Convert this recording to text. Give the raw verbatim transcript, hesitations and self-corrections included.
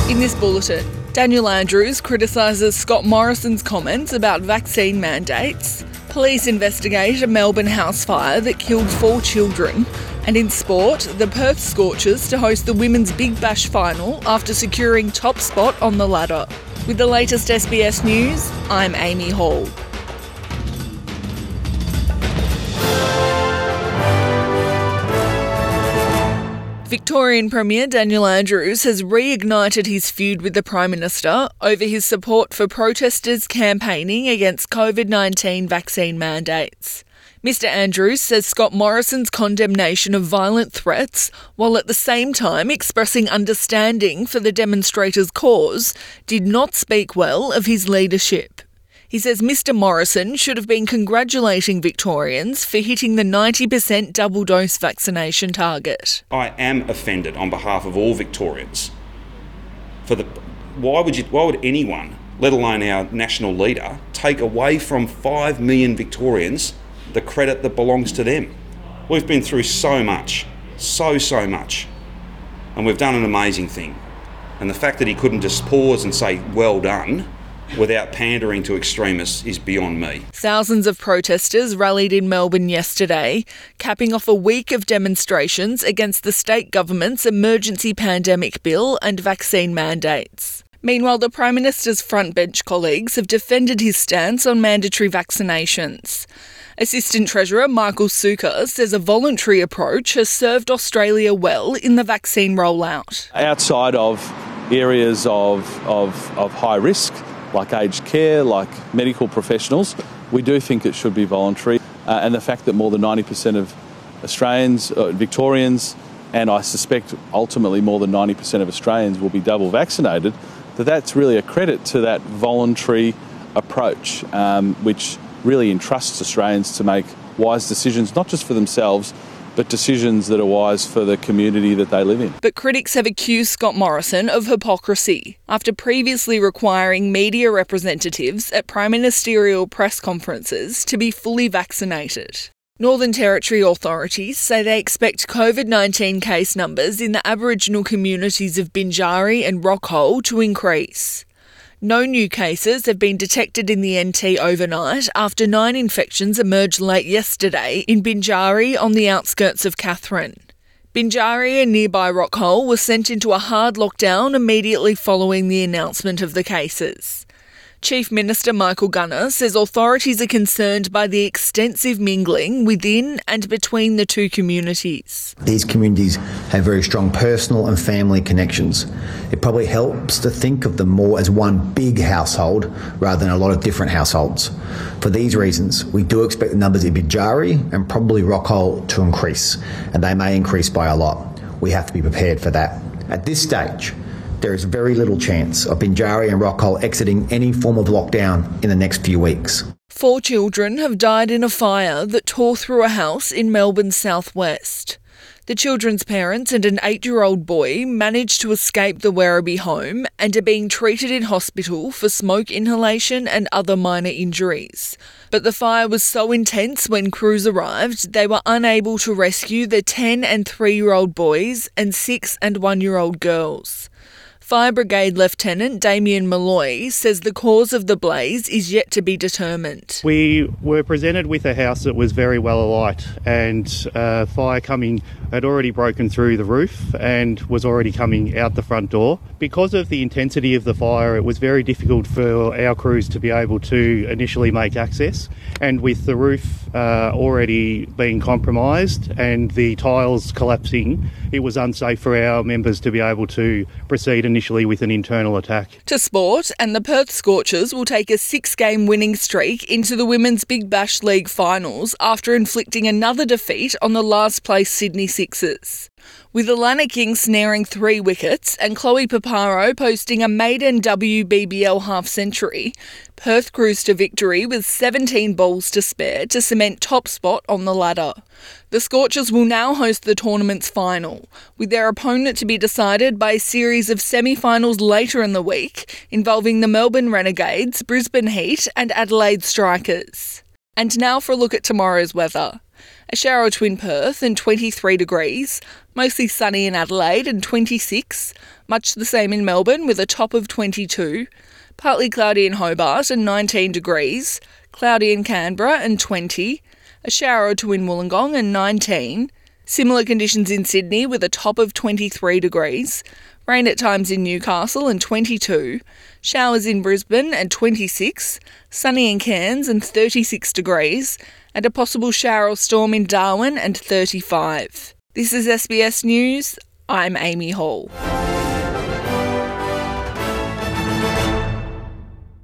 In this bulletin, Daniel Andrews criticises Scott Morrison's comments about vaccine mandates. Police investigate a Melbourne house fire that killed four children. And in sport, the Perth Scorchers to host the Women's Big Bash final after securing top spot on the ladder. With the latest S B S News, I'm Amy Hall. Victorian Premier Daniel Andrews has reignited his feud with the Prime Minister over his support for protesters campaigning against COVID nineteen vaccine mandates. Mister Andrews says Scott Morrison's condemnation of violent threats, while at the same time expressing understanding for the demonstrators' cause, did not speak well of his leadership. He says Mister Morrison should have been congratulating Victorians for hitting the ninety percent double-dose vaccination target. I am offended on behalf of all Victorians. For the, why would you? Why would anyone, let alone our national leader, take away from five million Victorians the credit that belongs to them? We've been through so much, so, so much, and we've done an amazing thing. And the fact that he couldn't just pause and say, well done, without pandering to extremists is beyond me. Thousands of protesters rallied in Melbourne yesterday, capping off a week of demonstrations against the state government's emergency pandemic bill and vaccine mandates. Meanwhile, the Prime Minister's frontbench colleagues have defended his stance on mandatory vaccinations. Assistant Treasurer Michael Sukkar says a voluntary approach has served Australia well in the vaccine rollout. Outside of areas of, of, of high risk, like aged care, like medical professionals, we do think it should be voluntary. Uh, and the fact that more than ninety percent of Australians, uh, Victorians, and I suspect ultimately more than ninety percent of Australians will be double vaccinated, that that's really a credit to that voluntary approach, um, which really entrusts Australians to make wise decisions, not just for themselves, but decisions that are wise for the community that they live in. But critics have accused Scott Morrison of hypocrisy after previously requiring media representatives at prime ministerial press conferences to be fully vaccinated. Northern Territory authorities say they expect COVID nineteen case numbers in the Aboriginal communities of Binjari and Rockhole to increase. No new cases have been detected in the N T overnight after nine infections emerged late yesterday in Binjari on the outskirts of Katherine. Binjari and nearby Rockhole were sent into a hard lockdown immediately following the announcement of the cases. Chief Minister Michael Gunner says authorities are concerned by the extensive mingling within and between the two communities. These communities have very strong personal and family connections. It probably helps to think of them more as one big household rather than a lot of different households. For these reasons, we do expect the numbers in Binjari and probably Rockhole to increase, and they may increase by a lot. We have to be prepared for that. At this stage, there is very little chance of Binjari and Rockhole exiting any form of lockdown in the next few weeks. Four children have died in a fire that tore through a house in Melbourne's southwest. The children's parents and an eight-year-old boy managed to escape the Werribee home and are being treated in hospital for smoke inhalation and other minor injuries. But the fire was so intense when crews arrived, they were unable to rescue the ten and three-year-old boys and six and one-year-old girls. Fire Brigade Lieutenant Damien Malloy says the cause of the blaze is yet to be determined. We were presented with a house that was very well alight, and uh, fire coming had already broken through the roof and was already coming out the front door. Because of the intensity of the fire, it was very difficult for our crews to be able to initially make access, and with the roof uh, already being compromised and the tiles collapsing, it was unsafe for our members to be able to proceed initially with an internal attack. To sport, and the Perth Scorchers will take a six-game winning streak into the Women's Big Bash League finals after inflicting another defeat on the last-place Sydney Sixers. With Alana King snaring three wickets and Chloe Paparo posting a maiden W B B L half-century, Perth cruised to victory with seventeen balls to spare to cement top spot on the ladder. The Scorchers will now host the tournament's final, with their opponent to be decided by a series of semi-finals later in the week involving the Melbourne Renegades, Brisbane Heat and Adelaide Strikers. And now for a look at tomorrow's weather. A shower between Perth and twenty-three degrees, Mostly sunny in Adelaide and twenty-six, much the same in Melbourne with a top of twenty-two, partly cloudy in Hobart and nineteen degrees, cloudy in Canberra and twenty, a shower or two in Wollongong and nineteen, similar conditions in Sydney with a top of twenty-three degrees, rain at times in Newcastle and twenty-two, showers in Brisbane and twenty-six, sunny in Cairns and thirty-six degrees, and a possible shower or storm in Darwin and thirty-five. This is S B S News. I'm Amy Hall.